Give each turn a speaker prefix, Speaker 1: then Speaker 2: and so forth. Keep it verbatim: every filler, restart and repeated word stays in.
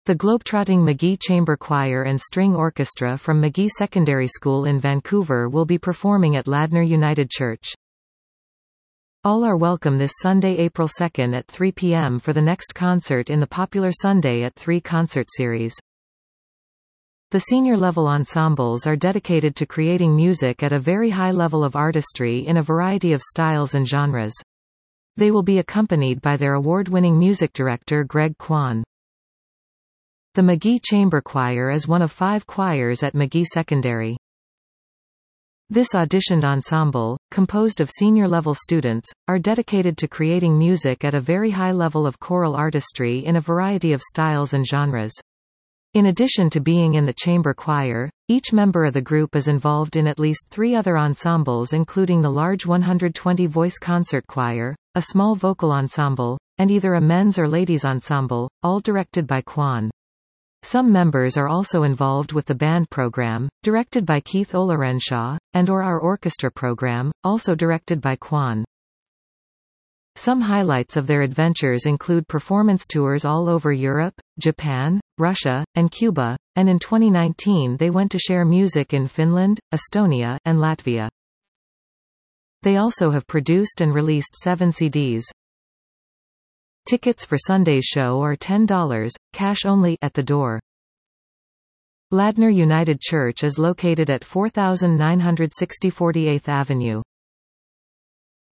Speaker 1: The Globetrotting Magee Chamber Choir and String Orchestra from Magee Secondary School in Vancouver will be performing at Ladner United Church. All are welcome this Sunday, April second at three p m for the next concert in the popular Sunday at three concert series. The senior-level ensembles are dedicated to creating music at a very high level of artistry in a variety of styles and genres. They will be accompanied by their award-winning music director Greg Kwan. The Magee Chamber Choir is one of five choirs at Magee Secondary. This auditioned ensemble, composed of senior-level students, are dedicated to creating music at a very high level of choral artistry in a variety of styles and genres. In addition to being in the chamber choir, each member of the group is involved in at least three other ensembles, including the large one hundred twenty voice concert choir, a small vocal ensemble, and either a men's or ladies' ensemble, all directed by Kwan. Some members are also involved with the band program, directed by Keith Olarenshaw, and or our orchestra program, also directed by Kwan. Some highlights of their adventures include performance tours all over Europe, Japan, Russia, and Cuba, and in twenty nineteen they went to share music in Finland, Estonia, and Latvia. They also have produced and released seven C Ds. Tickets for Sunday's show are ten dollars, cash only, at the door. Ladner United Church is located at four thousand nine hundred sixty forty-eighth Avenue.